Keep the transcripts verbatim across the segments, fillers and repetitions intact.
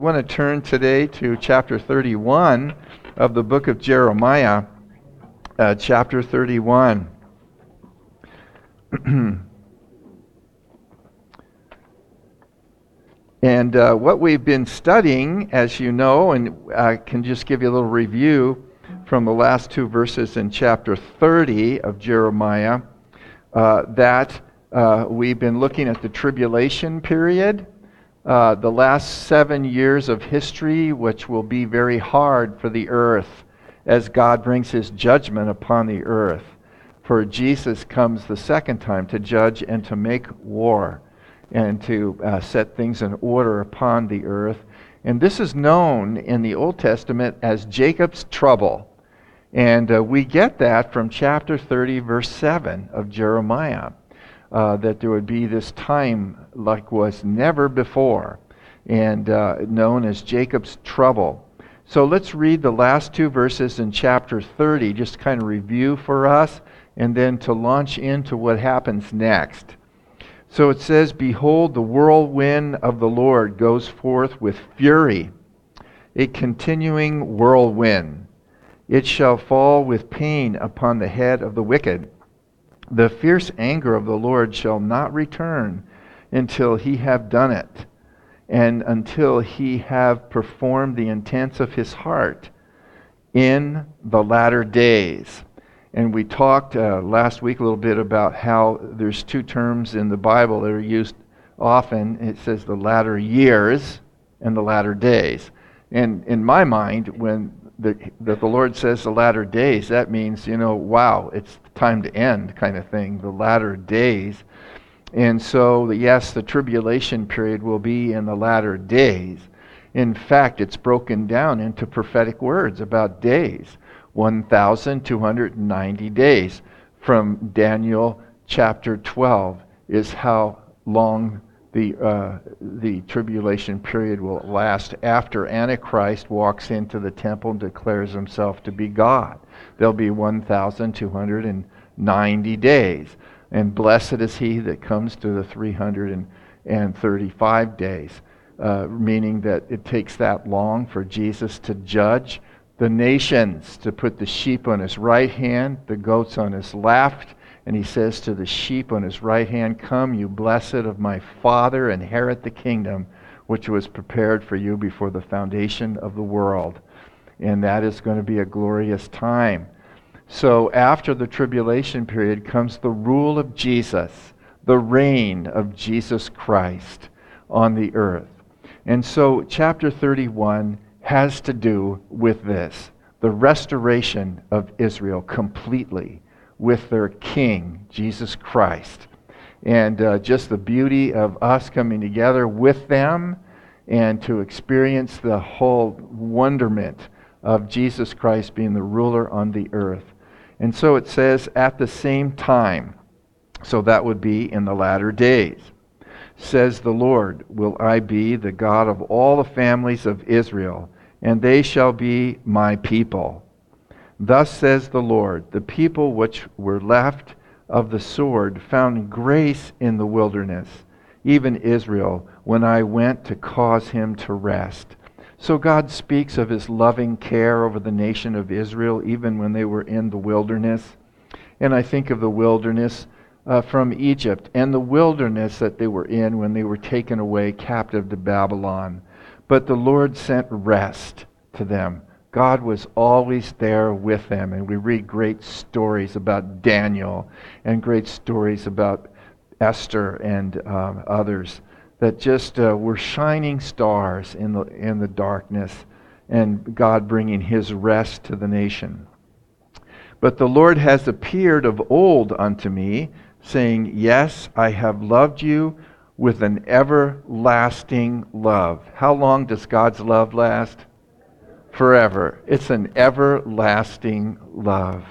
I want to turn today to chapter thirty-one of the book of Jeremiah, uh, chapter thirty-one. And uh, what we've been studying, as you know, and I can just give you a little review from the last two verses in chapter thirty of Jeremiah, uh, that uh, we've been looking at the tribulation period. Uh, the last seven years of history, which will be very hard for the earth as God brings his judgment upon the earth. For Jesus comes the second time to judge and to make war and to uh, set things in order upon the earth. And this is known in the Old Testament as Jacob's trouble. And uh, we get that from chapter thirty, verse seven of Jeremiah. Uh, that there would be this time like was never before, and uh, known as Jacob's trouble. So let's read the last two verses in chapter thirty, just kind of review for us, and then to launch into what happens next. So it says, "Behold, the whirlwind of the Lord goes forth with fury, a continuing whirlwind. It shall fall with pain upon the head of the wicked. The fierce anger of the Lord shall not return until he have done it, and until he have performed the intents of his heart in the latter days." And we talked uh, last week a little bit about how there's two terms in the Bible that are used often. It says the latter years and the latter days. And in my mind, when the, that the Lord says the latter days, that means, you know, wow, it's time to end kind of thing, the latter days. And so, yes, the tribulation period will be in the latter days. In fact, it's broken down into prophetic words about days. one thousand two hundred ninety days from Daniel chapter twelve is how long the uh, the tribulation period will last after Antichrist walks into the temple and declares himself to be God. There'll be one thousand two hundred ninety days. And blessed is he that comes to the three hundred thirty-five days, uh, meaning that it takes that long for Jesus to judge the nations, to put the sheep on his right hand, the goats on his left. And he says to the sheep on his right hand, "Come, you blessed of my Father, inherit the kingdom which was prepared for you before the foundation of the world." And that is going to be a glorious time. So after the tribulation period comes the rule of Jesus, the reign of Jesus Christ on the earth. And so chapter thirty-one has to do with this, the restoration of Israel completely with their King, Jesus Christ. And uh, just the beauty of us coming together with them and to experience the whole wonderment of Jesus Christ being the ruler on the earth. And so it says, at the same time, so that would be in the latter days, says the Lord, will I be the God of all the families of Israel, and they shall be my people. Thus says the Lord, the people which were left of the sword found grace in the wilderness, even Israel, when I went to cause him to rest. So God speaks of his loving care over the nation of Israel, even when they were in the wilderness. And I think of the wilderness uh, from Egypt and the wilderness that they were in when they were taken away captive to Babylon. But the Lord sent rest to them. God was always there with them. And we read great stories about Daniel and great stories about Esther and um, others that just uh, were shining stars in the in the darkness, and God bringing his rest to the nation. But the Lord has appeared of old unto me, saying, yes, I have loved you with an everlasting love. How long does God's love last? Forever. It's an everlasting love.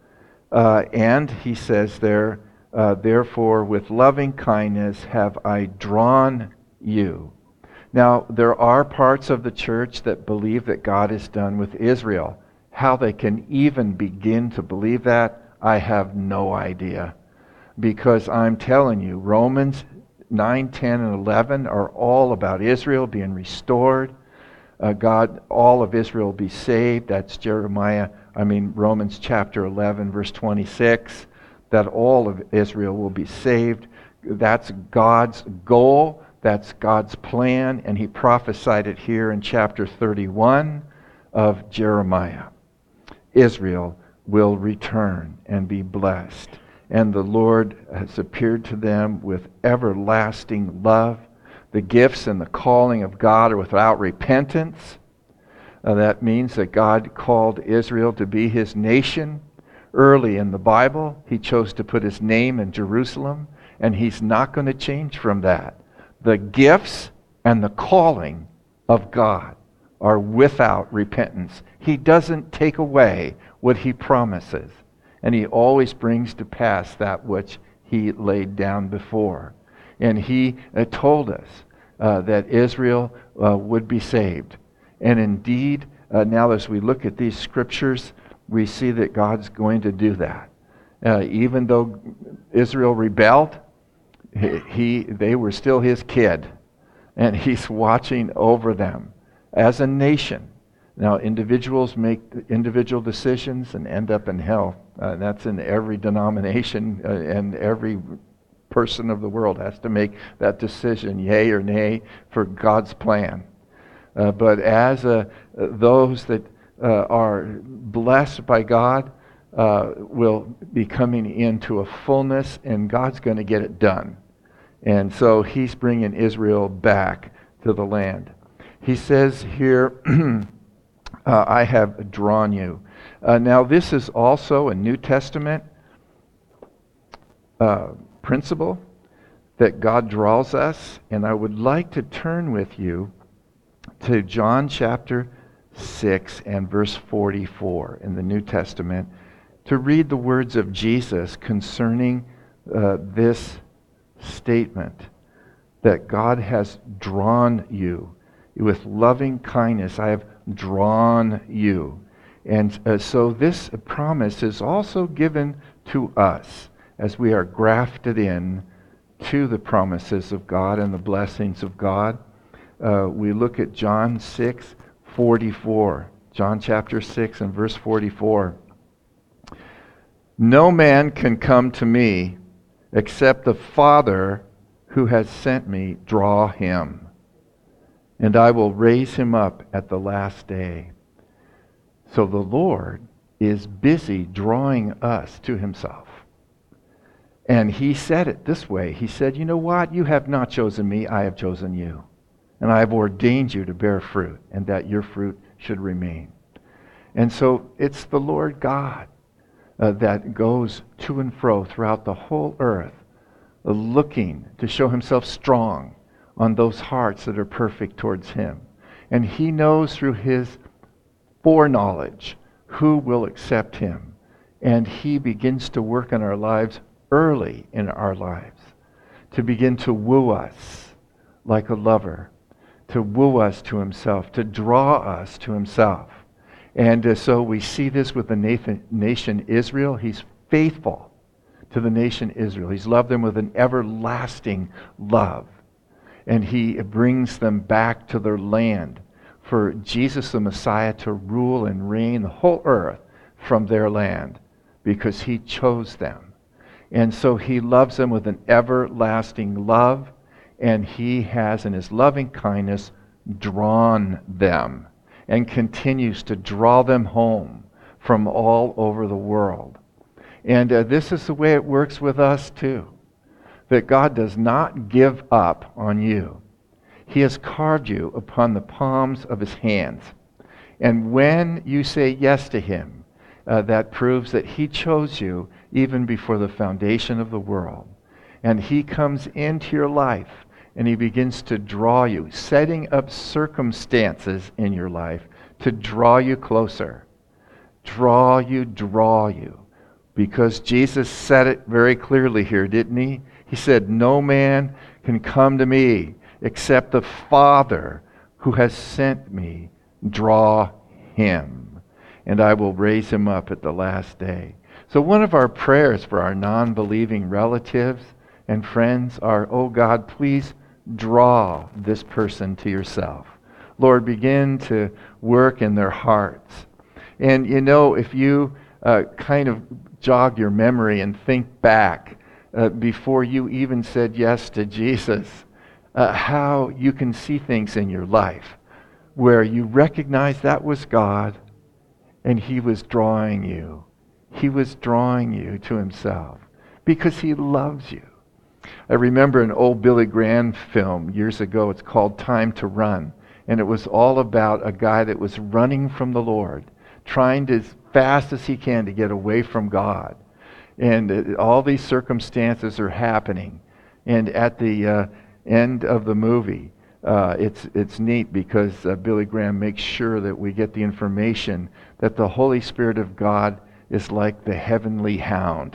Uh, and he says there, uh, therefore with loving kindness have I drawn you. Now, there are parts of the church that believe that God is done with Israel. How they can even begin to believe that, I have no idea. Because I'm telling you, Romans nine, ten, and eleven are all about Israel being restored. uh, God, all of Israel will be saved. That's Jeremiah, I mean Romans chapter eleven, verse twenty-six, that all of Israel will be saved. That's God's goal. That's God's plan, and he prophesied it here in chapter thirty-one of Jeremiah. Israel will return and be blessed, and the Lord has appeared to them with everlasting love. The gifts and the calling of God are without repentance. Uh, that means that God called Israel to be his nation. Early in the Bible, he chose to put his name in Jerusalem, and he's not going to change from that. The gifts and the calling of God are without repentance. He doesn't take away what he promises, and he always brings to pass that which he laid down before. And he uh, told us uh, that Israel uh, would be saved. And indeed, uh, now as we look at these scriptures, we see that God's going to do that. Uh, even though Israel rebelled, He, they were still his kid, and he's watching over them as a nation. Now, individuals make individual decisions and end up in hell. Uh, that's in every denomination, uh, and every person of the world has to make that decision, yea or nay, for God's plan. Uh, but as uh, those that uh, are blessed by God uh, will be coming into a fullness, and God's going to get it done. And so he's bringing Israel back to the land. He says here, uh, I have drawn you. Uh, now this is also a New Testament uh, principle that God draws us. And I would like to turn with you to John chapter six and verse forty-four in the New Testament to read the words of Jesus concerning uh, this statement that God has drawn you with loving kindness. I have drawn you. And uh, so this promise is also given to us as we are grafted in to the promises of God and the blessings of God. Uh, we look at John six forty-four. John chapter six and verse forty-four. No man can come to me except the Father who has sent me draw him, and I will raise him up at the last day. So the Lord is busy drawing us to himself. And he said it this way. He said, you know what? You have not chosen me, I have chosen you. And I have ordained you to bear fruit, and that your fruit should remain. And so it's the Lord God Uh, that goes to and fro throughout the whole earth, uh, looking to show himself strong on those hearts that are perfect towards him. And he knows through his foreknowledge who will accept him. And he begins to work in our lives early in our lives, to begin to woo us like a lover, to woo us to himself, to draw us to himself. And uh, so we see this with the nation, nation Israel. He's faithful to the nation Israel. He's loved them with an everlasting love. And he brings them back to their land for Jesus the Messiah to rule and reign the whole earth from their land because he chose them. And so he loves them with an everlasting love, and he has in his loving kindness drawn them and continues to draw them home from all over the world. And uh, this is the way it works with us too. That God does not give up on you. He has carved you upon the palms of his hands. And when you say yes to him, uh, that proves that he chose you even before the foundation of the world. And he comes into your life and he begins to draw you, setting up circumstances in your life to draw you closer. Draw you, draw you. Because Jesus said it very clearly here, didn't he? He said, no man can come to me except the Father who has sent me draw him, and I will raise him up at the last day. So one of our prayers for our non-believing relatives and friends are, oh God, please draw this person to yourself. Lord, begin to work in their hearts. And you know, if you uh, kind of jog your memory and think back uh, before you even said yes to Jesus, uh, how you can see things in your life where you recognize that was God and He was drawing you. He was drawing you to Himself because He loves you. I remember an old Billy Graham film years ago. It's called Time to Run. And it was all about a guy that was running from the Lord, trying to, as fast as he can to get away from God. And uh, all these circumstances are happening. And at the uh, end of the movie, uh, it's it's neat because uh, Billy Graham makes sure that we get the information that the Holy Spirit of God is like the heavenly hound.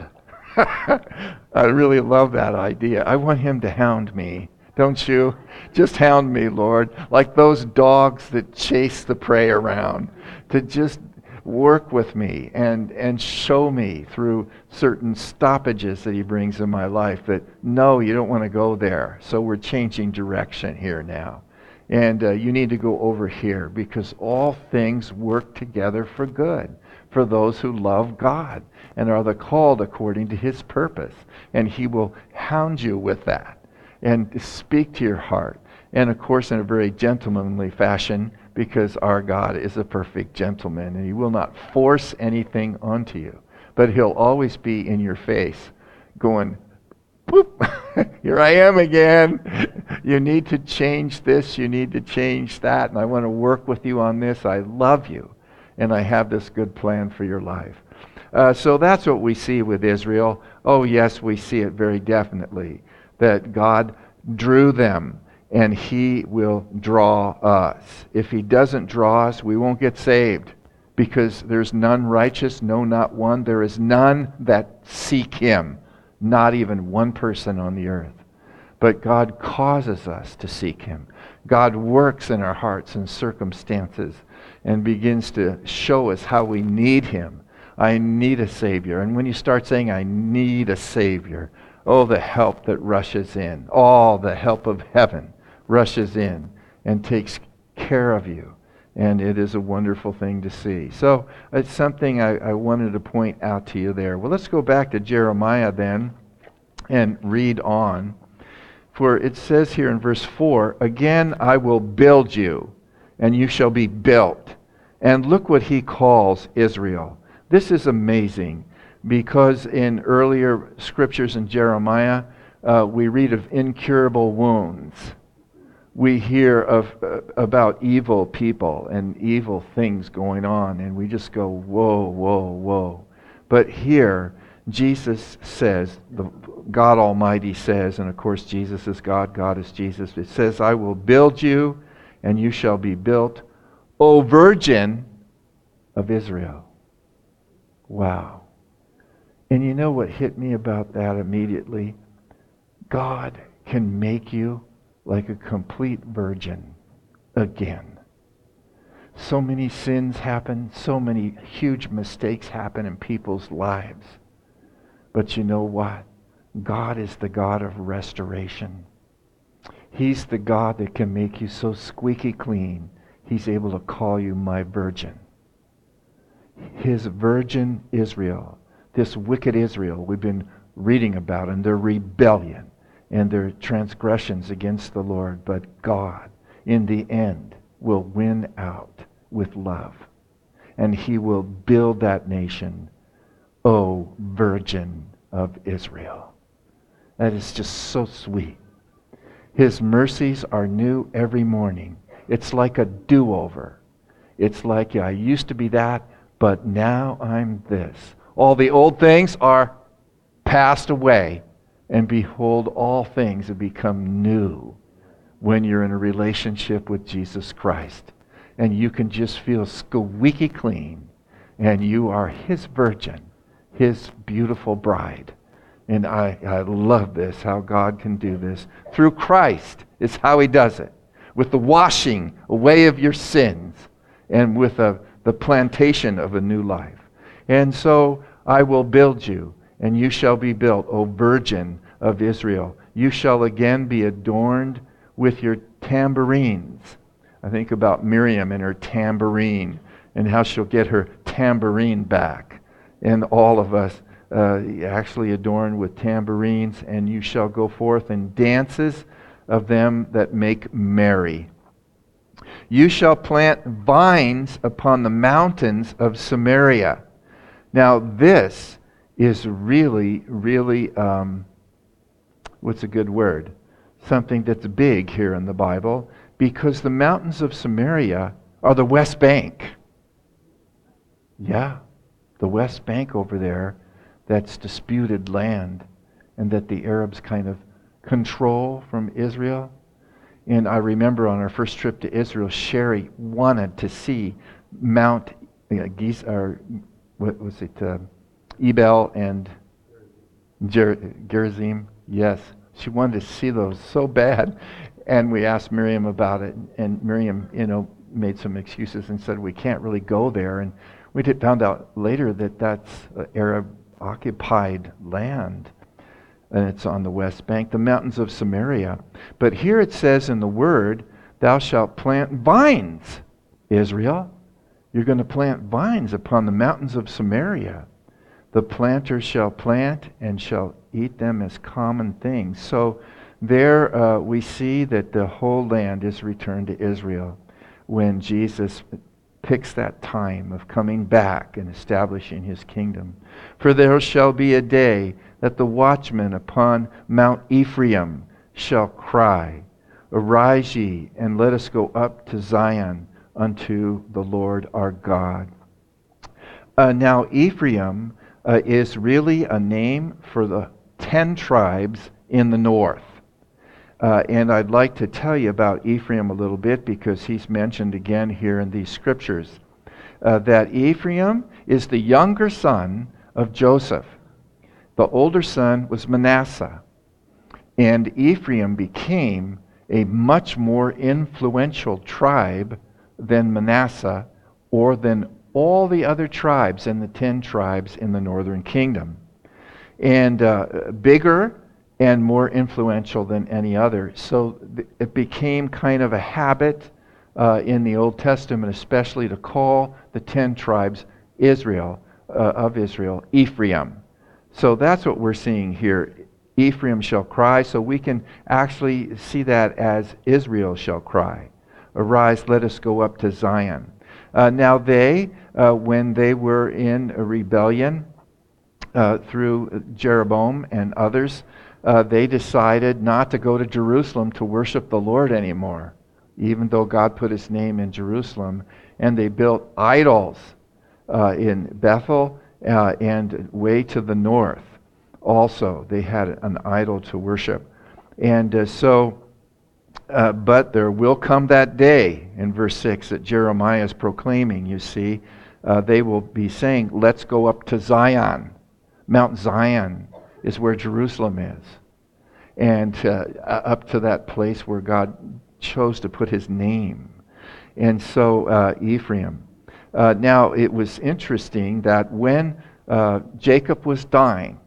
I really love that idea. I want Him to hound me. Don't you? Just hound me, Lord, like those dogs that chase the prey around, to just work with me and, and show me through certain stoppages that He brings in my life that, no, you don't want to go there. So we're changing direction here now. And uh, you need to go over here because all things work together for good for those who love God and are the called according to His purpose. And He will hound you with that and speak to your heart. And of course in a very gentlemanly fashion, because our God is a perfect gentleman and He will not force anything onto you. But He'll always be in your face going, whoop, here I am again. You need to change this, you need to change that, and I want to work with you on this. I love you, and I have this good plan for your life. Uh, so that's what we see with Israel. Oh yes, we see it very definitely, that God drew them, and He will draw us. If He doesn't draw us, we won't get saved, because there's none righteous, no, not one. There is none that seek Him, not even one person on the earth. But God causes us to seek Him. God works in our hearts and circumstances and begins to show us how we need Him. I need a Savior. And when you start saying, I need a Savior, oh, the help that rushes in. All the help of heaven rushes in and takes care of you. And it is a wonderful thing to see. So it's something I, I wanted to point out to you there. Well, let's go back to Jeremiah then and read on. For it says here in verse four, again I will build you, and you shall be built. And look what He calls Israel. This is amazing, because in earlier scriptures in Jeremiah, uh, we read of incurable wounds. We hear of uh, about evil people and evil things going on, and we just go, whoa, whoa, whoa. But here, Jesus says, the God Almighty says, and of course Jesus is God, God is Jesus. It says, I will build you, and you shall be built, O Virgin of Israel. Wow. And you know what hit me about that immediately? God can make you like a complete virgin again. So many sins happen, so many huge mistakes happen in people's lives. But you know what? God is the God of restoration. He's the God that can make you so squeaky clean, He's able to call you my virgin. His virgin Israel, this wicked Israel we've been reading about, and their rebellion and their transgressions against the Lord. But God, in the end, will win out with love. And He will build that nation, O Virgin of Israel. That is just so sweet. His mercies are new every morning. It's like a do-over. It's like, yeah, I used to be that, but now I'm this. All the old things are passed away, and behold, all things have become new when you're in a relationship with Jesus Christ. And you can just feel squeaky clean, and you are His virgin, His beautiful bride. And I, I love this, how God can do this. Through Christ is how He does it. With the washing away of your sins, and with a, the plantation of a new life. And so I will build you, and you shall be built, O Virgin of Israel. You shall again be adorned with your tambourines. I think about Miriam and her tambourine and how she'll get her tambourine back. And all of us uh, actually adorned with tambourines, and you shall go forth in dances of them that make merry. You shall plant vines upon the mountains of Samaria. Now this is really, really, um, what's a good word? Something that's big here in the Bible, because the mountains of Samaria are the West Bank. Yeah, the West Bank over there, that's disputed land, and that the Arabs kind of control from Israel. And I remember on our first trip to Israel, Sherry wanted to see Mount uh, Giz, or what was it, uh, Ebal and Ger- Gerizim. Yes, she wanted to see those so bad. And we asked Miriam about it, and Miriam, you know, made some excuses and said we can't really go there. And we did, found out later that that's uh, Arab-occupied land, and it's on the West Bank, the mountains of Samaria. But here it says in the Word, thou shalt plant vines, Israel. You're going to plant vines upon the mountains of Samaria. The planter shall plant and shall eat them as common things. So there uh, we see that the whole land is returned to Israel when Jesus picks that time of coming back and establishing his kingdom. For there shall be a day that the watchman upon Mount Ephraim shall cry, Arise ye, and let us go up to Zion unto the Lord our God. Uh, now Ephraim uh, is really a name for the ten tribes in the north. Uh, and I'd like to tell you about Ephraim a little bit because he's mentioned again here in these scriptures. Uh, that Ephraim is the younger son of Joseph. The older son was Manasseh. And Ephraim became a much more influential tribe than Manasseh or than all the other tribes in the ten tribes in the northern kingdom. And uh, bigger and more influential than any other. So th- it became kind of a habit uh, in the Old Testament, especially to call the ten tribes Israel, uh, of Israel, Ephraim. So that's what we're seeing here. Ephraim shall cry, so we can actually see that as Israel shall cry. Arise, let us go up to Zion. Uh, now they, uh, when they were in a rebellion uh, through Jeroboam and others, Uh, they decided not to go to Jerusalem to worship the Lord anymore, even though God put his name in Jerusalem. And they built idols uh, in Bethel uh, and way to the north. Also, they had an idol to worship. And uh, so, uh, but there will come that day, in verse six, that Jeremiah is proclaiming, you see. Uh, they will be saying, let's go up to Zion. Mount Zion is where Jerusalem is, and uh, up to that place where God chose to put his name. And so uh, Ephraim. Uh, now it was interesting that when uh, Jacob was dying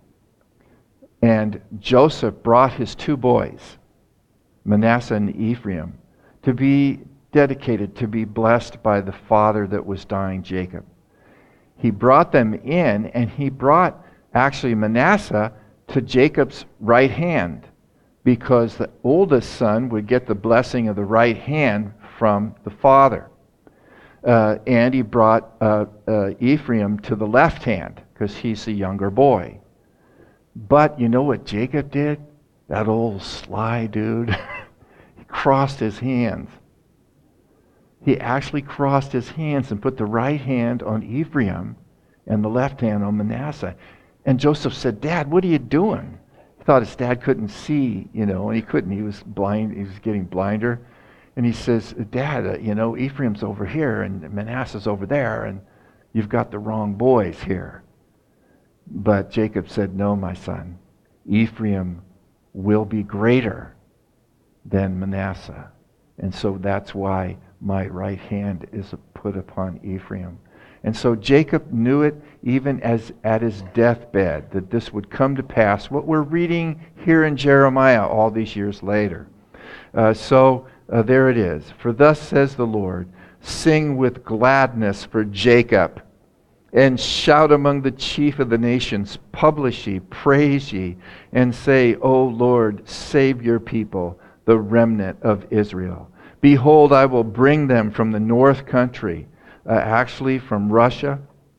and Joseph brought his two boys, Manasseh and Ephraim, to be dedicated, to be blessed by the father that was dying, Jacob. He brought them in, and he brought actually Manasseh to Jacob's right hand, because the oldest son would get the blessing of the right hand from the father. Uh, and he brought uh, uh, Ephraim to the left hand, because he's the younger boy. But you know what Jacob did? That old sly dude. He crossed his hands. He actually crossed his hands and put the right hand on Ephraim and the left hand on Manasseh. And Joseph said, Dad, what are you doing? He thought his dad couldn't see, you know, and he couldn't. He was blind. He was getting blinder. And he says, Dad, uh, you know, Ephraim's over here and Manasseh's over there, and you've got the wrong boys here. But Jacob said, no, my son. Ephraim will be greater than Manasseh. And so that's why my right hand is put upon Ephraim. And so Jacob knew it even as at his deathbed, that this would come to pass, what we're reading here in Jeremiah all these years later. Uh, so Uh, there it is. For thus says the Lord, sing with gladness for Jacob, and shout among the chief of the nations. Publish ye, praise ye, and say, O Lord, save your people, the remnant of Israel. Behold, I will bring them from the north country, uh, actually from Russia,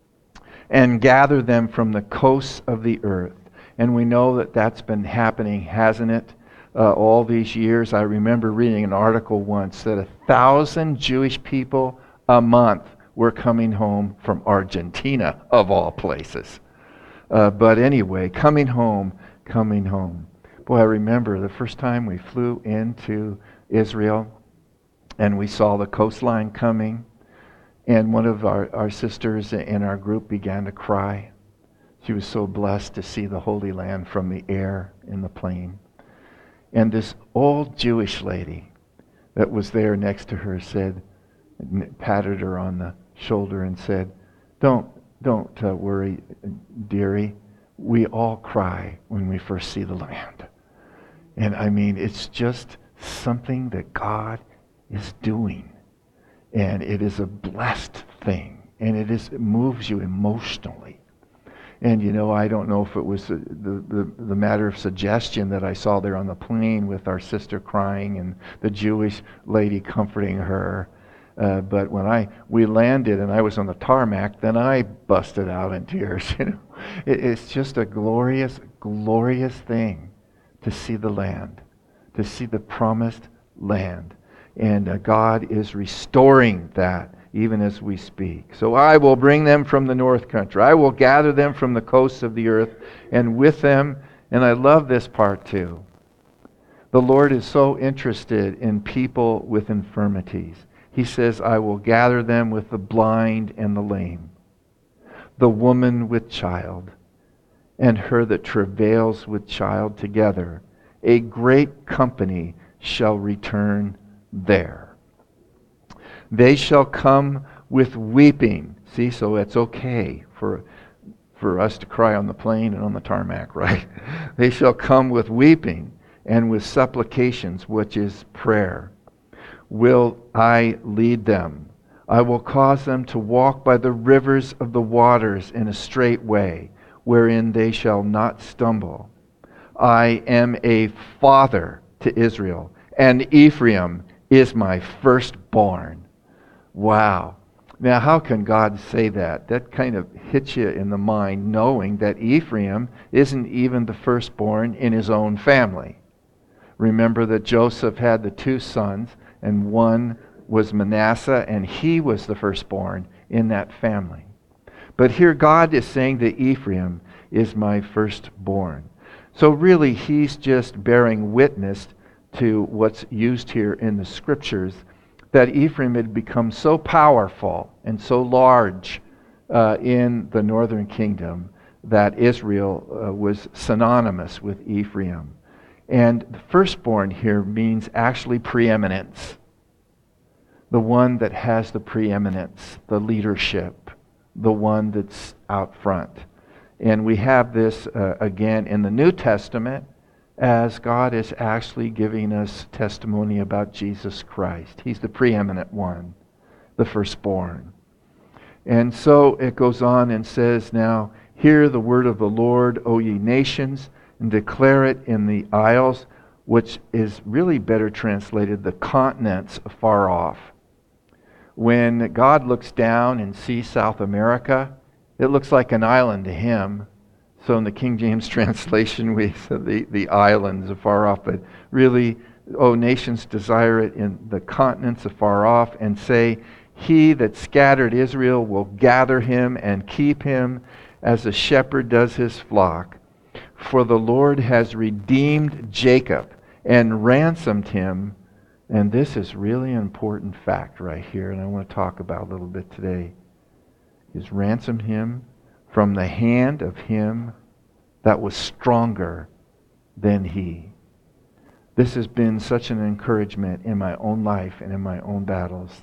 and gather them from the coasts of the earth. And we know that that's been happening, hasn't it? Uh, all these years. I remember reading an article once that a thousand Jewish people a month were coming home from Argentina, of all places. Uh, but anyway, coming home, coming home. Boy, I remember the first time we flew into Israel and we saw the coastline coming, and one of our, our sisters in our group began to cry. She was so blessed to see the Holy Land from the air in the plane. And this old Jewish lady that was there next to her said, patted her on the shoulder and said, don't don't uh, worry, dearie. We all cry when we first see the land. And I mean, it's just something that God is doing. And it is a blessed thing. And it is it moves you emotionally. And, you know, I don't know if it was the, the, the, the matter of suggestion that I saw there on the plane with our sister crying and the Jewish lady comforting her. Uh, but when I we landed and I was on the tarmac, then I busted out in tears. You know, it, it's just a glorious, glorious thing to see the land, to see the promised land. And uh, God is restoring that even as we speak. So I will bring them from the north country. I will gather them from the coasts of the earth, and with them, and I love this part too, the Lord is so interested in people with infirmities. He says, I will gather them with the blind and the lame, the woman with child, and her that travails with child together. A great company shall return there. They shall come with weeping. See, so it's okay for, for us to cry on the plane and on the tarmac, right? They shall come with weeping and with supplications, which is prayer. Will I lead them? I will cause them to walk by the rivers of the waters in a straight way, wherein they shall not stumble. I am a father to Israel, and Ephraim is my firstborn. Wow. Now, how can God say that? That kind of hits you in the mind, knowing that Ephraim isn't even the firstborn in his own family. Remember that Joseph had the two sons, and one was Manasseh, and he was the firstborn in that family. But here God is saying that Ephraim is my firstborn. So really, he's just bearing witness to what's used here in the scriptures, that Ephraim had become so powerful and so large uh, in the northern kingdom that Israel uh, was synonymous with Ephraim. And the firstborn here means actually preeminence. The one that has the preeminence, the leadership, the one that's out front. And we have this uh, again in the New Testament, as God is actually giving us testimony about Jesus Christ. He's the preeminent one, the firstborn. And so it goes on and says, now, hear the word of the Lord, O ye nations, and declare it in the isles, which is really better translated, the continents afar off. When God looks down and sees South America, it looks like an island to him. So in the King James translation, we said the, the islands afar off, but really, oh, nations desire it in the continents afar off, and say, he that scattered Israel will gather him and keep him as a shepherd does his flock. For the Lord has redeemed Jacob and ransomed him. And this is really an important fact right here, and I want to talk about a little bit today. He's ransomed him from the hand of him that was stronger than he. This has been such an encouragement in my own life and in my own battles.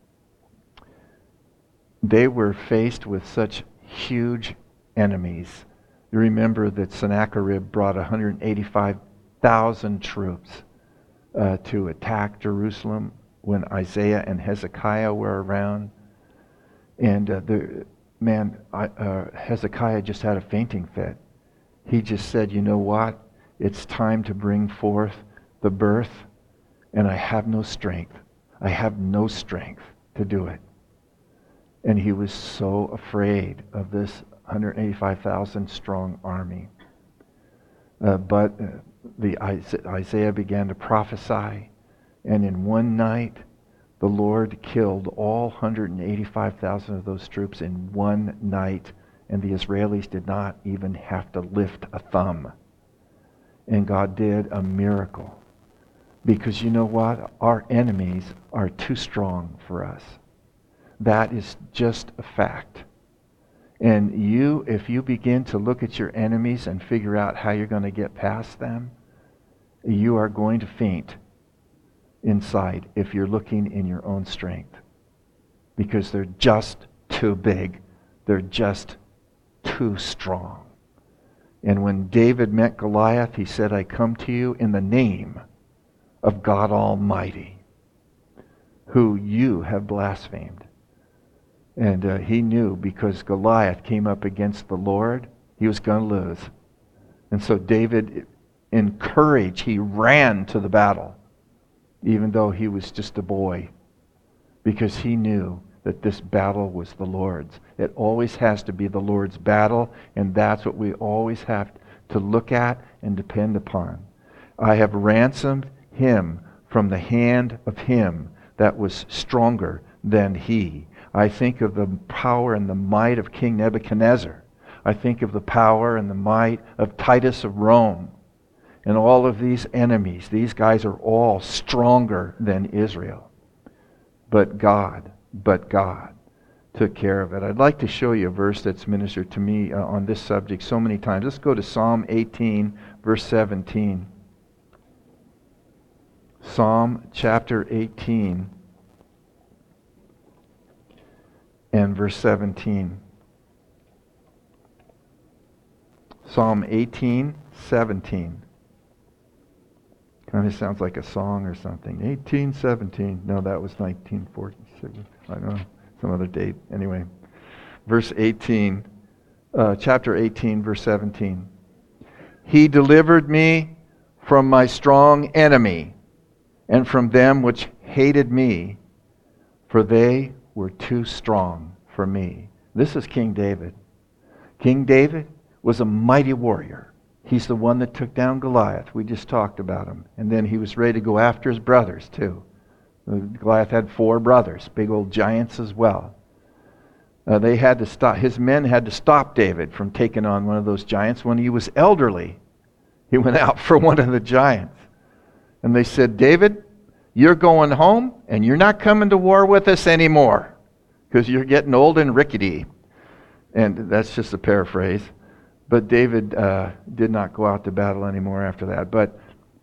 They were faced with such huge enemies. You remember that Sennacherib brought one hundred eighty-five thousand troops uh, to attack Jerusalem when Isaiah and Hezekiah were around. And uh, the man, I, uh, Hezekiah just had a fainting fit. He just said, you know what? It's time to bring forth the birth, and I have no strength. I have no strength to do it. And he was so afraid of this one hundred eighty-five thousand strong army. Uh, but uh, the Isaiah began to prophesy, and in one night, the Lord killed all one hundred eighty-five thousand of those troops in one night, and the Israelis did not even have to lift a thumb. And God did a miracle. Because you know what? Our enemies are too strong for us. That is just a fact. And you, if you begin to look at your enemies and figure out how you're going to get past them, you are going to faint inside if you're looking in your own strength. Because they're just too big. They're just too strong. And when David met Goliath, he said, I come to you in the name of God Almighty, who you have blasphemed. And uh, he knew because Goliath came up against the Lord, he was going to lose. And so David, in courage, he ran to the battle, even though he was just a boy, because he knew that this battle was the Lord's. It always has to be the Lord's battle, and that's what we always have to look at and depend upon. I have ransomed him from the hand of him that was stronger than he. I think of the power and the might of King Nebuchadnezzar. I think of the power and the might of Titus of Rome. And all of these enemies, these guys are all stronger than Israel. But God, but God took care of it. I'd like to show you a verse that's ministered to me uh, on this subject so many times. Let's go to Psalm eighteen, verse seventeen. Psalm chapter eighteen and verse seventeen. Psalm eighteen, seventeen. Kind of sounds like a song or something. eighteen seventeen. No, that was nineteen forty-six. I don't know. Some other date. Anyway. Verse eighteen. Uh, chapter eighteen, verse seventeen. He delivered me from my strong enemy, and from them which hated me, for they were too strong for me. This is King David. King David was a mighty warrior. He's the one that took down Goliath. We just talked about him. And then he was ready to go after his brothers too. Goliath had four brothers, big old giants as well. Uh, they had to stop. His men had to stop David from taking on one of those giants when he was elderly. He went out for one of the giants. And they said, David, you're going home and you're not coming to war with us anymore because you're getting old and rickety. And that's just a paraphrase. But David uh, did not go out to battle anymore after that. But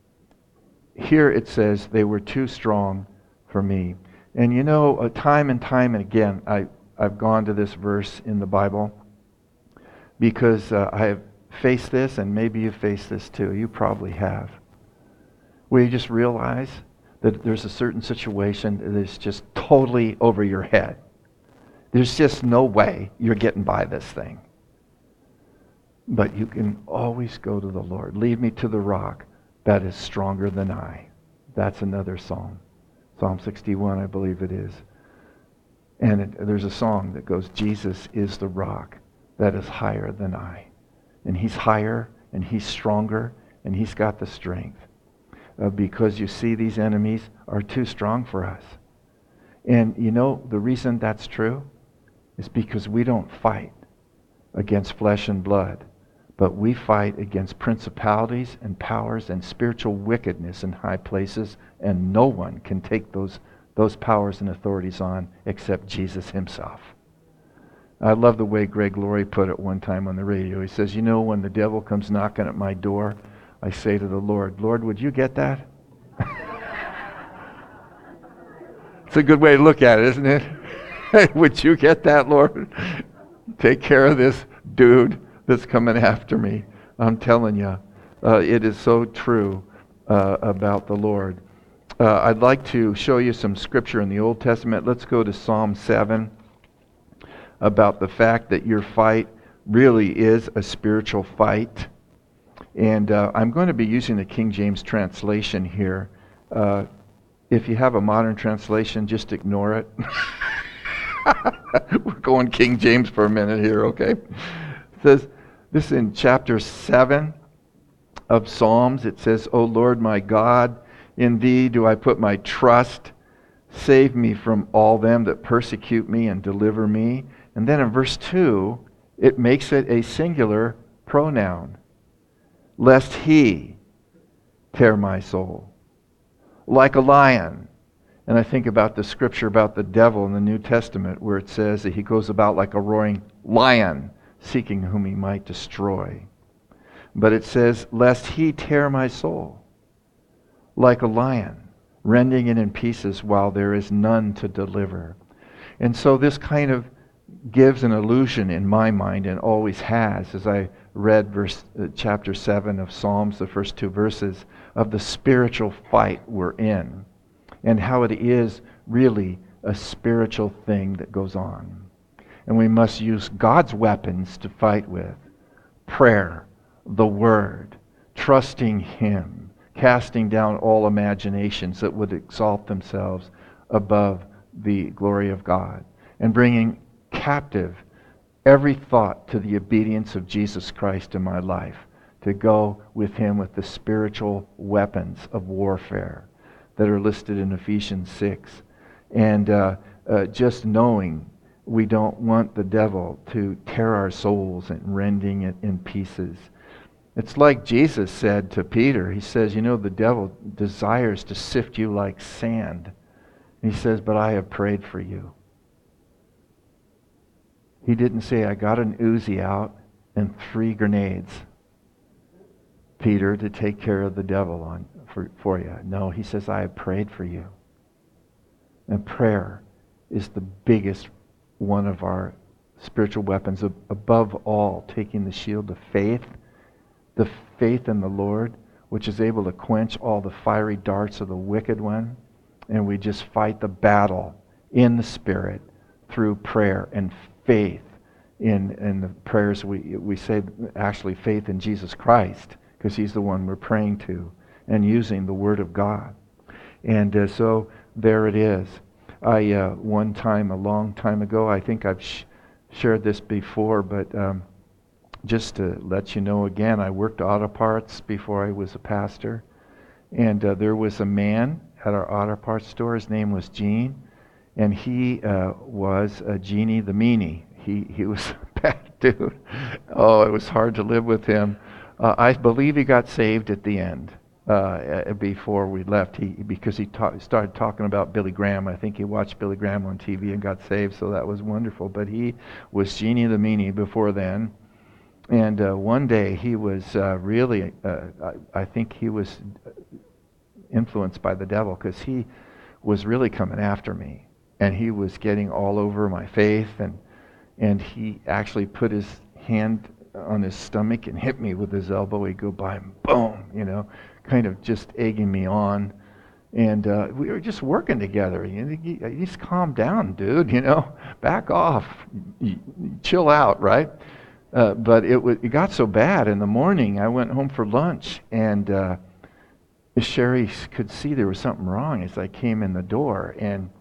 here it says, they were too strong for me. And you know, uh, time and time and again, I, I've gone to this verse in the Bible because uh, I have faced this, and maybe you've faced this too. You probably have. Where you just realize that there's a certain situation that is just totally over your head. There's just no way you're getting by this thing. But you can always go to the Lord. Lead me to the rock that is stronger than I. That's another psalm. Psalm sixty-one, I believe it is. And it, there's a song that goes, Jesus is the rock that is higher than I. And he's higher, and he's stronger, and he's got the strength. Uh, because you see, these enemies are too strong for us. And you know, the reason that's true is because we don't fight against flesh and blood, but we fight against principalities and powers and spiritual wickedness in high places, and no one can take those, those powers and authorities on except Jesus himself. I love the way Greg Laurie put it one time on the radio. He says, you know, when the devil comes knocking at my door, I say to the Lord, Lord, would you get that? It's a good way to look at it, isn't it? Would you get that, Lord? Take care of this dude that's coming after me. I'm telling you, uh, it is so true uh, about the Lord. uh, I'd like to show you some scripture in the Old Testament. Let's go to Psalm seven, about the fact that your fight really is a spiritual fight. And uh, I'm going to be using the King James translation here. Uh, if you have a modern translation, just ignore it. We're going King James for a minute here, okay? It says, this in chapter seven of Psalms, it says, O Lord my God, in thee do I put my trust. Save me from all them that persecute me and deliver me. And then in verse two, it makes it a singular pronoun. Lest he tear my soul like a lion. And I think about the scripture about the devil in the New Testament where it says that he goes about like a roaring lion, seeking whom he might destroy. But it says, lest he tear my soul like a lion, rending it in pieces while there is none to deliver. And so this kind of gives an illusion in my mind, and always has, as I read verse uh, chapter seven of Psalms, the first two verses, of the spiritual fight we're in, and how it is really a spiritual thing that goes on. And we must use God's weapons to fight with. Prayer, the Word, trusting Him, casting down all imaginations that would exalt themselves above the glory of God, and bringing captive every thought to the obedience of Jesus Christ in my life, to go with Him with the spiritual weapons of warfare that are listed in Ephesians six. And uh, uh, just knowing we don't want the devil to tear our souls and rending it in pieces. It's like Jesus said to Peter. He says, you know, the devil desires to sift you like sand. He says, but I have prayed for you. He didn't say, I got an Uzi out and three grenades, Peter, to take care of the devil on for, for you. No, he says, I have prayed for you. And prayer is the biggest one of our spiritual weapons. Above all, taking the shield of faith, the faith in the Lord, which is able to quench all the fiery darts of the wicked one. And we just fight the battle in the Spirit through prayer and faith in, in the prayers we, we say, actually faith in Jesus Christ, because He's the one we're praying to, and using the Word of God. And uh, so there it is. I, uh, one time, a long time ago, I think I've sh- shared this before, but um, just to let you know again, I worked auto parts before I was a pastor. And uh, there was a man at our auto parts store. His name was Gene. And he uh, was a Genie the Meanie. He, he was a bad dude. Oh, it was hard to live with him. Uh, I believe he got saved at the end. Uh, before we left, he because he ta- started talking about Billy Graham. I think he watched Billy Graham on T V and got saved, so that was wonderful. But he was Genie the Meanie before then. And uh, one day he was uh, really, uh, I, I think he was influenced by the devil, because he was really coming after me. And he was getting all over my faith. And, and he actually put his hand on his stomach and hit me with his elbow. He'd go by and boom, you know, kind of just egging me on. And uh, we were just working together. You know, you, you just calm down, dude, you know, back off, you, you chill out, right? Uh, but it, w- it got so bad. In the morning, I went home for lunch, and uh, Sherry could see there was something wrong as I came in the door, and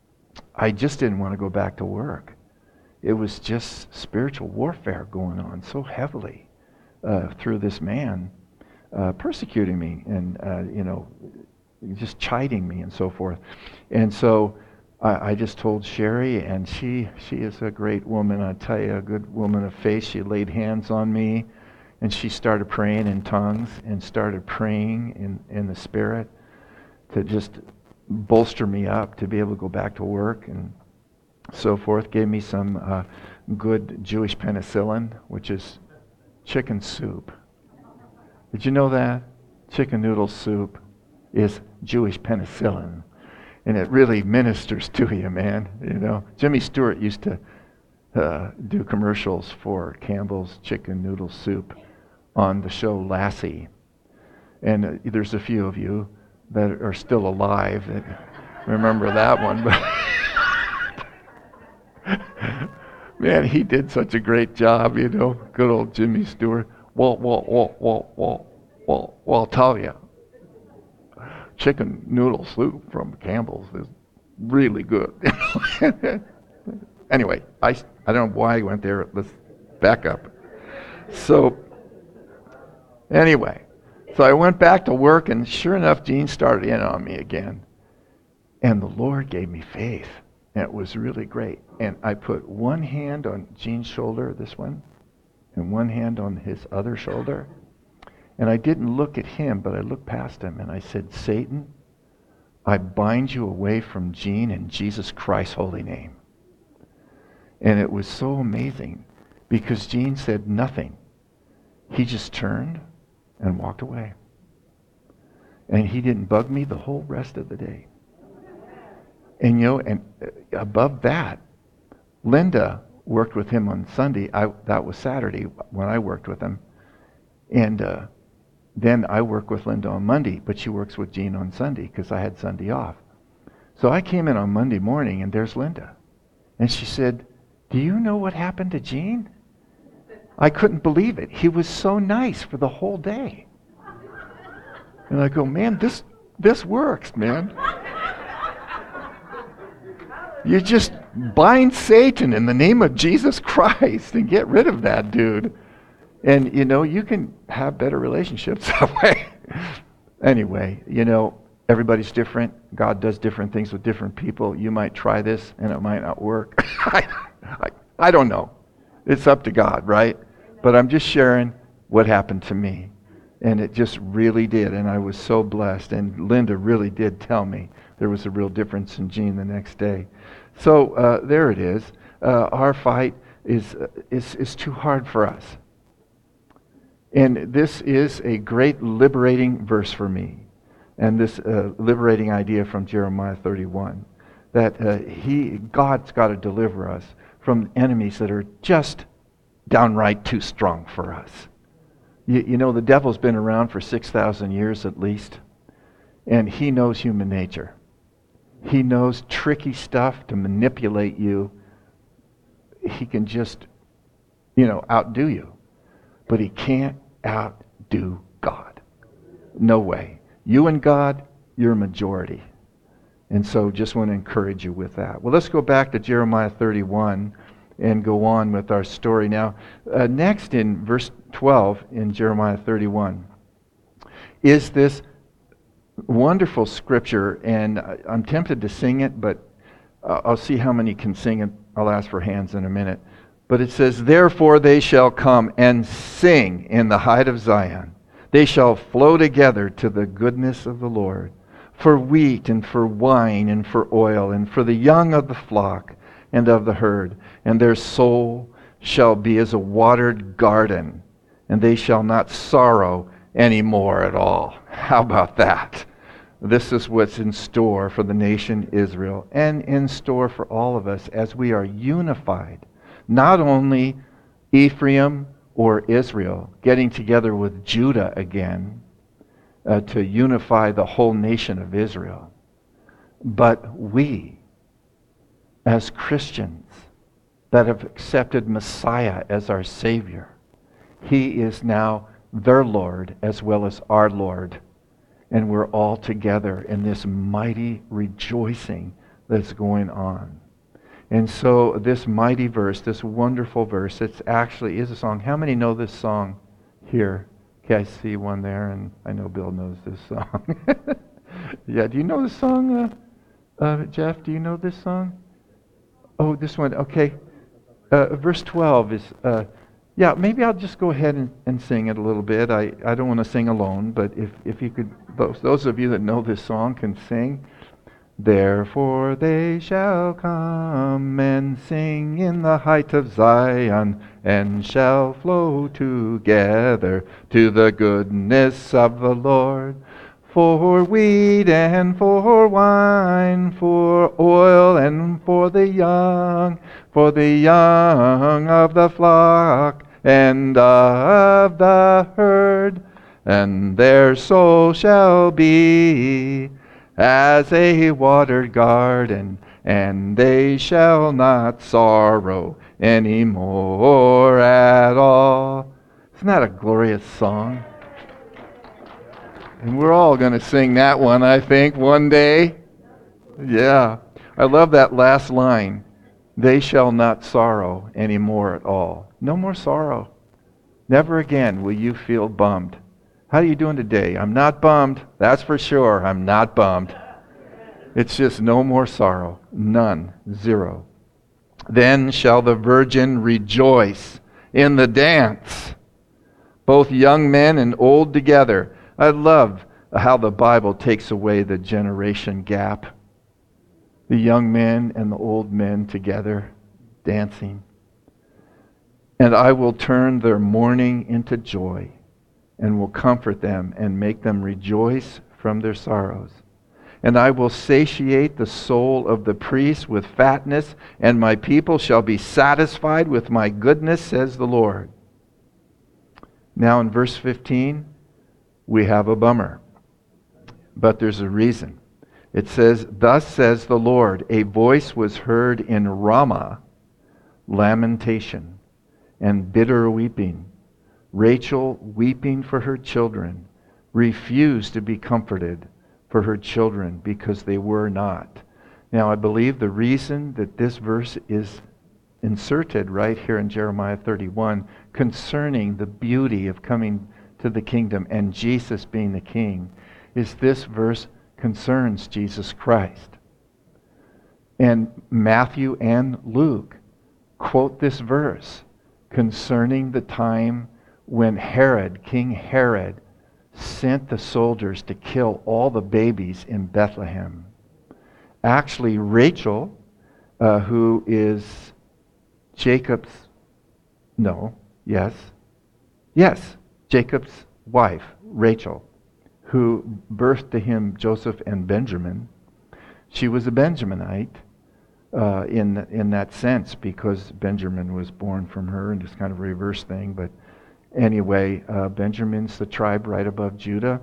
I just didn't want to go back to work. It was just spiritual warfare going on so heavily uh, through this man uh, persecuting me and, uh, you know, just chiding me and so forth. And so I, I just told Sherry, and she, she is a great woman, I tell you, a good woman of faith. She laid hands on me, and she started praying in tongues and started praying in, in the Spirit to just bolster me up to be able to go back to work and so forth. Gave me some uh, good Jewish penicillin, which is chicken soup. Did you know that? Chicken noodle soup is Jewish penicillin. And it really ministers to you, man. You know, Jimmy Stewart used to uh, do commercials for Campbell's chicken noodle soup on the show Lassie. And uh, there's a few of you that are still alive that remember that one. But man, he did such a great job, you know. Good old Jimmy Stewart. Walt, Walt, Walt, Walt, Walt, Walt, Waltalia. Chicken noodle soup from Campbell's is really good. Anyway, I, I don't know why I went there. Let's back up. So, anyway, so I went back to work, and sure enough, Gene started in on me again. And the Lord gave me faith, and it was really great. And I put one hand on Gene's shoulder, this one, and one hand on his other shoulder. And I didn't look at him, but I looked past him, and I said, Satan, I bind you away from Gene in Jesus Christ's holy name. And it was so amazing, because Gene said nothing. He just turned and walked away. And he didn't bug me the whole rest of the day. And you know, and above that, Linda worked with him on Sunday. I, that was Saturday when I worked with him. And uh, then I work with Linda on Monday, but she works with Gene on Sunday because I had Sunday off. So I came in on Monday morning, and there's Linda. And she said, do you know what happened to Gene? I couldn't believe it. He was so nice for the whole day. And I go, man, this this works, man. You just bind Satan in the name of Jesus Christ and get rid of that dude. And, you know, you can have better relationships that way. Anyway, you know, everybody's different. God does different things with different people. You might try this and it might not work. I, I, I don't know. It's up to God, right? But I'm just sharing what happened to me. And it just really did. And I was so blessed. And Linda really did tell me there was a real difference in Gene the next day. So uh, there it is. Uh, our fight is, uh, is, is too hard for us. And this is a great liberating verse for me. And this uh, liberating idea from Jeremiah thirty-one. That uh, he, God's got to deliver us from enemies that are just downright too strong for us. You, you know, the devil's been around for six thousand years at least, and he knows human nature. He knows tricky stuff to manipulate you. He can just, you know, outdo you. But he can't outdo God. No way. You and God, you're a majority. And so just want to encourage you with that. Well, let's go back to Jeremiah thirty-one and go on with our story. Now, uh, next in verse twelve in Jeremiah thirty-one is this wonderful scripture, and I'm tempted to sing it, but uh, I'll see how many can sing it. I'll ask for hands in a minute. But it says, therefore they shall come and sing in the height of Zion. They shall flow together to the goodness of the Lord, for wheat and for wine and for oil and for the young of the flock and of the herd. And their soul shall be as a watered garden, and they shall not sorrow any more at all. How about that? This is what's in store for the nation Israel, and in store for all of us as we are unified. Not only Ephraim or Israel getting together with Judah again uh, to unify the whole nation of Israel, but we, as Christians that have accepted Messiah as our Savior, He is now their Lord as well as our Lord. And we're all together in this mighty rejoicing that's going on. And so this mighty verse, this wonderful verse, it actually is a song. How many know this song here? Okay, I see one there, and I know Bill knows this song. Yeah, do you know this song, uh, uh, Jeff? Do you know this song? Oh, this one, okay. Uh, verse twelve is, uh, yeah, maybe I'll just go ahead and, and sing it a little bit. I, I don't want to sing alone, but if, if you could, those, those of you that know this song can sing. Therefore they shall come and sing in the height of Zion, and shall flow together to the goodness of the Lord. For wheat and for wine, for oil and for the young, for the young of the flock and of the herd. and their soul shall be as a watered garden, and they shall not sorrow any more at all. Isn't that a glorious song? And we're all going to sing that one, I think, one day. Yeah. I love that last line. They shall not sorrow any more at all. No more sorrow. Never again will you feel bummed. How are you doing today? I'm not bummed. That's for sure. I'm not bummed. It's just no more sorrow. None. Zero. Then shall the virgin rejoice in the dance, both young men and old together. I love how the Bible takes away the generation gap. The young men and the old men together dancing. And I will turn their mourning into joy, and will comfort them and make them rejoice from their sorrows. And I will satiate the soul of the priest with fatness, and my people shall be satisfied with my goodness, says the Lord. Now in verse fifteen, we have a bummer. But there's a reason. It says, thus says the Lord, a voice was heard in Ramah, lamentation and bitter weeping. Rachel, weeping for her children, refused to be comforted for her children because they were not. Now, I believe the reason that this verse is inserted right here in Jeremiah thirty-one concerning the beauty of coming to the kingdom and Jesus being the king is this verse concerns Jesus Christ. And Matthew and Luke quote this verse concerning the time when Herod, King Herod, sent the soldiers to kill all the babies in Bethlehem. Actually, Rachel, uh, who is Jacob's, no, yes, yes, Jacob's wife, Rachel, who birthed to him Joseph and Benjamin, she was a Benjaminite uh, in, in that sense because Benjamin was born from her, and it's kind of a reverse thing, but anyway, uh, Benjamin's the tribe right above Judah.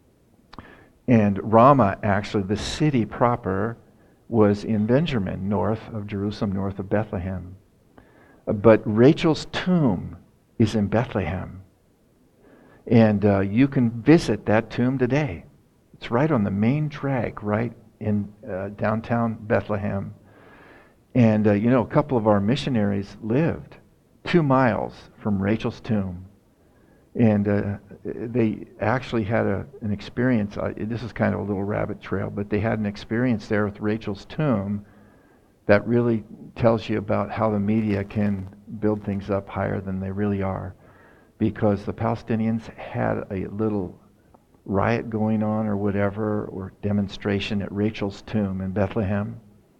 And Ramah, actually, the city proper, was in Benjamin, north of Jerusalem, north of Bethlehem. Uh, but Rachel's tomb is in Bethlehem. And uh, you can visit that tomb today. It's right on the main drag, right in uh, downtown Bethlehem. And, uh, you know, a couple of our missionaries lived two miles from Rachel's tomb. And uh, they actually had a, an experience. Uh, this is kind of a little rabbit trail, but they had an experience there with Rachel's tomb that really tells you about how the media can build things up higher than they really are. Because the Palestinians had a little riot going on or whatever, or demonstration at Rachel's tomb in Bethlehem.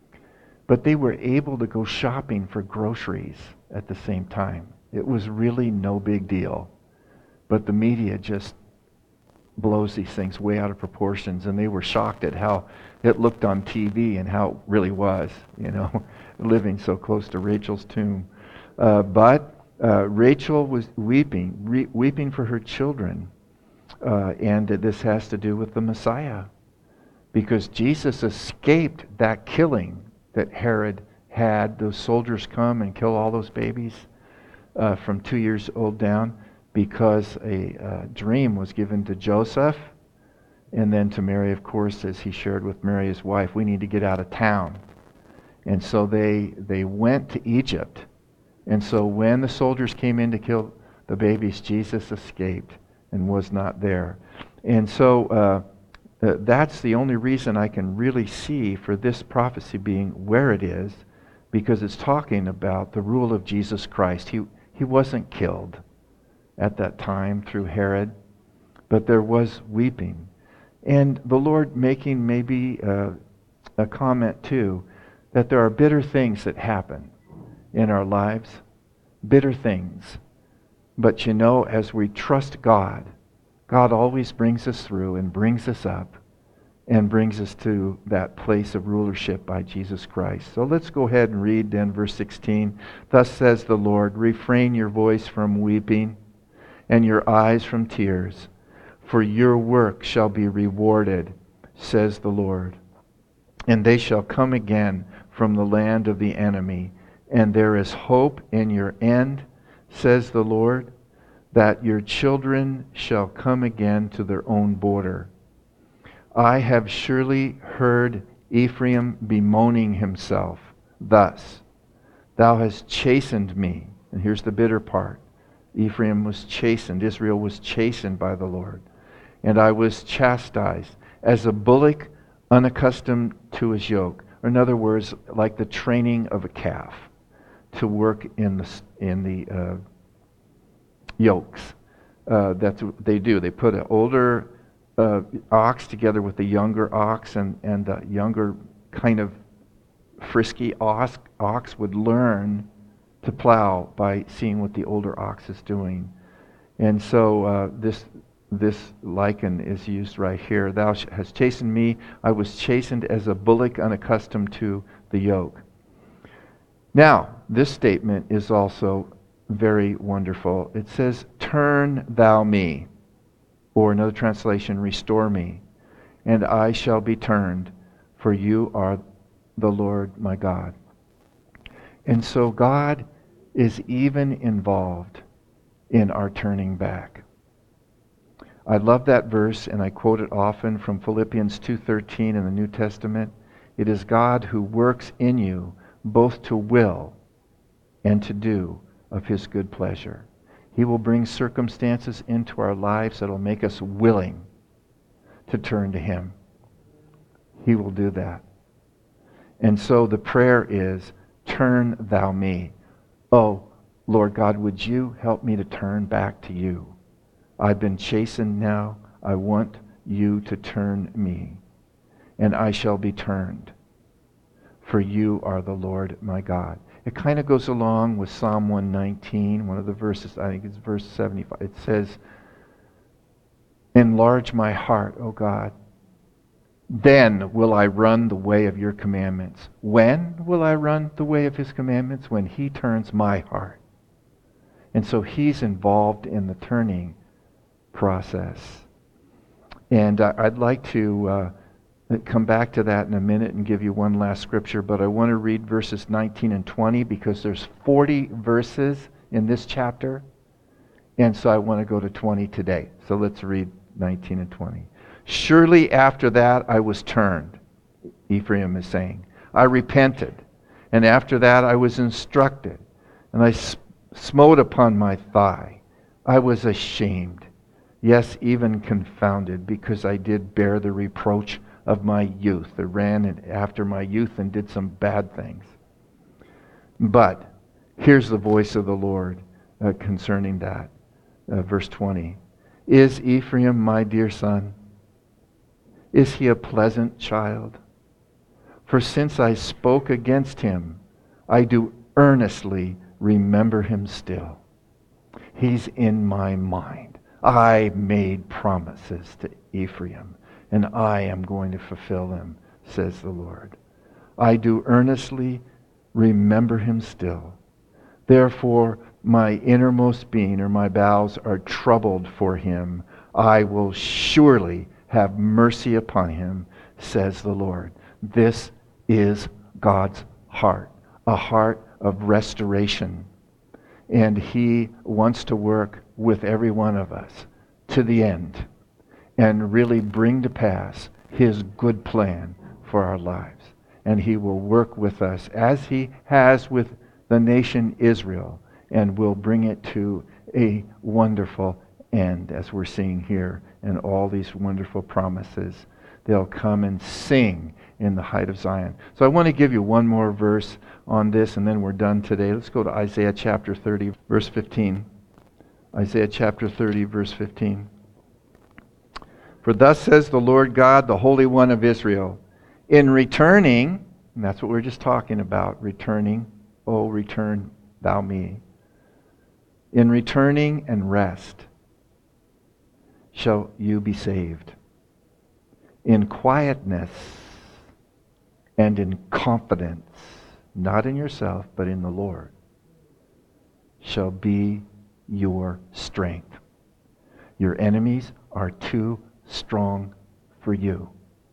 But they were able to go shopping for groceries at the same time. It was really no big deal. But the media just blows these things way out of proportions, and they were shocked at how it looked on T V and how it really was, you know, living so close to Rachel's tomb. Uh, but uh, Rachel was weeping, re- weeping for her children, uh, and this has to do with the Messiah, because Jesus escaped that killing that Herod had. Those soldiers come and kill all those babies uh, from two years old down, because a uh, dream was given to Joseph and then to Mary, of course, as he shared with Mary, his wife, we need to get out of town. And so they they went to Egypt. And so when the soldiers came in to kill the babies, Jesus escaped and was not there. And so uh, uh, that's the only reason I can really see for this prophecy being where it is, because it's talking about the rule of Jesus Christ. He he wasn't killed at that time through Herod, but there was weeping. And the Lord making maybe uh, a comment too, that there are bitter things that happen in our lives, bitter things. But you know, as we trust God, God always brings us through and brings us up and brings us to that place of rulership by Jesus Christ. So let's go ahead and read then verse sixteen. Thus says the Lord, refrain your voice from weeping and your eyes from tears. for your work shall be rewarded, says the Lord. And they shall come again from the land of the enemy, and there is hope in your end, says the Lord, that your children shall come again to their own border. I have surely heard Ephraim bemoaning himself thus, Thou hast chastened me. And here's the bitter part. Ephraim was chastened. Israel was chastened by the Lord. And I was chastised as a bullock unaccustomed to his yoke. Or in other words, like the training of a calf to work in the in the uh, yokes. Uh, that's what they do. They put an older uh, ox together with a younger ox, and, and the younger kind of frisky ox, ox would learn to plow by seeing what the older ox is doing. And so uh, this this liken is used right here. Thou hast chastened me. I was chastened as a bullock unaccustomed to the yoke. Now, this statement is also very wonderful. It says, Turn thou me, or another translation, restore me, and I shall be turned, for you are the Lord my God. And so God is even involved in our turning back. I love that verse, and I quote it often from Philippians two thirteen in the New Testament. It is God who works in you both to will and to do of his good pleasure. He will bring circumstances into our lives that will make us willing to turn to him. He will do that. And so the prayer is, turn thou me. Oh, Lord God, would you help me to turn back to you? I've been chastened now. I want you to turn me, and I shall be turned, for you are the Lord my God. It kind of goes along with Psalm one nineteen, one of the verses, I think it's verse seventy-five. It says, Enlarge my heart, O God. Then will I run the way of your commandments. When will I run the way of his commandments? When he turns my heart. And so he's involved in the turning process. And uh, I'd like to uh, come back to that in a minute and give you one last scripture, but I want to read verses nineteen and twenty because there's forty verses in this chapter, and so I want to go to twenty today. So let's read nineteen and twenty. Surely after that I was turned, Ephraim is saying. I repented, and after that I was instructed, and I sp- smote upon my thigh. I was ashamed, yes, even confounded, because I did bear the reproach of my youth. I ran after my youth and did some bad things. But here's the voice of the Lord uh, concerning that. Uh, verse twenty. Is Ephraim my dear son? Is he a pleasant child? For since I spoke against him, I do earnestly remember him still. He's in my mind. I made promises to Ephraim, and I am going to fulfill them, says the Lord. I do earnestly remember him still. Therefore, my innermost being, or my bowels, are troubled for him. I will surely have mercy upon him, says the Lord. This is God's heart, a heart of restoration. And he wants to work with every one of us to the end and really bring to pass his good plan for our lives. And he will work with us as he has with the nation Israel, and will bring it to a wonderful end, as we're seeing here, and all these wonderful promises. They'll come and sing in the height of Zion. So I want to give you one more verse on this, and then we're done today. Let's go to Isaiah chapter thirty, verse fifteen. Isaiah chapter thirty, verse fifteen. For thus says the Lord God, the Holy One of Israel, in returning, and that's what we're just talking about, returning, oh, return thou me. In returning and rest shall you be saved. In quietness and in confidence, not in yourself, but in the Lord, shall be your strength. Your enemies are too strong for you.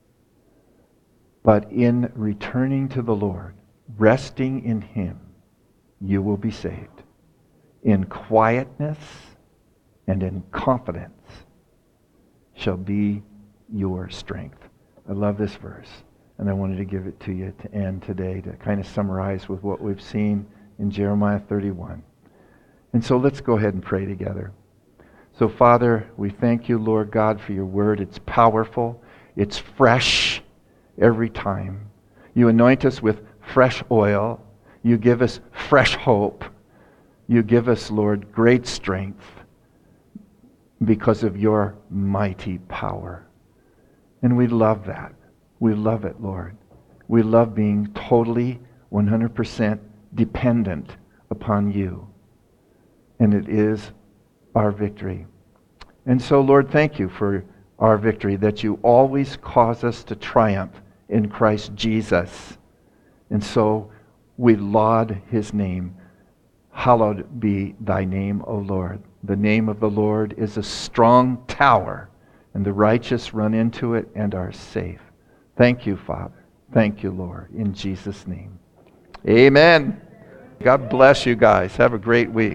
But in returning to the Lord, resting in Him, you will be saved. In quietness and in confidence shall be your strength. I love this verse, and I wanted to give it to you to end today, to kind of summarize with what we've seen in Jeremiah thirty-one. And so let's go ahead and pray together. So Father, we thank you, Lord God, for your word. It's powerful. It's fresh every time. You anoint us with fresh oil. You give us fresh hope. You give us, Lord, great strength because of your mighty power. And we love that. We love it, Lord. We love being totally, one hundred percent dependent upon you. And it is our victory. And so, Lord, thank you for our victory, that you always cause us to triumph in Christ Jesus. And so we laud his name. Hallowed be thy name, O Lord. The name of the Lord is a strong tower, and the righteous run into it and are safe. Thank you, Father. Thank you, Lord, in Jesus' name. Amen. God bless you guys. Have a great week.